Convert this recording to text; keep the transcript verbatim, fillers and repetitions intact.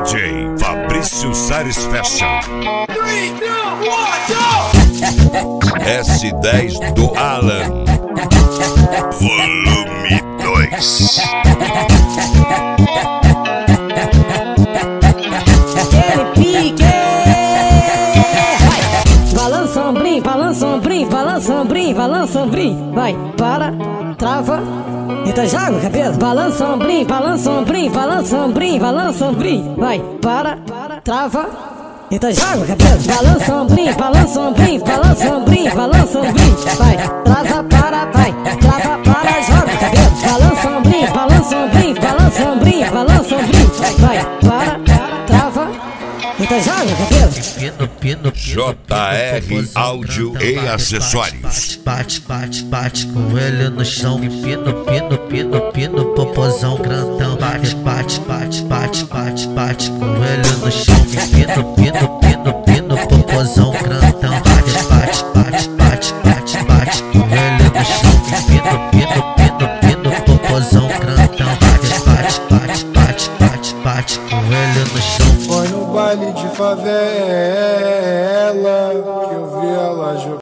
J Fabrício Sares Fashion. S dez do Alan. Volume dois. Aquele pique. Balança ombrim, balança ombrim, balança ombrim, balança ombrim. Vai, para, trava. Então joga o cabelo. Balança ombrim, balança ombrim, balança ombrim, balança ombrim. Vai, para, trava. Então joga o cabelo. Balança ombrim, balança ombrim, balança ombrim, balança ombrim. Vai, trava, para, vai, trava, para, joga o cabelo. Balança ombrim, balança ombrim, balança ombrim, balança ombrim. Vai, para, trava. Então joga o cabelo. Pino, pino, J R Áudio e Acessórios. Bate, bate, bate com ele no chão. Pino, pino, pino, pino, popozão grandão. Bate, bate, bate, bate, bate, bate com ele no chão. Pino, pino, pino, pino, popozão grandão. Bate, bate, bate, bate, bate, bate com ele no chão. Pino, pino, pino, pino, popozão grandão. Bate, bate, bate, bate, bate, bate com ele no chão. Foi no baile de favela que eu vi ela jogar.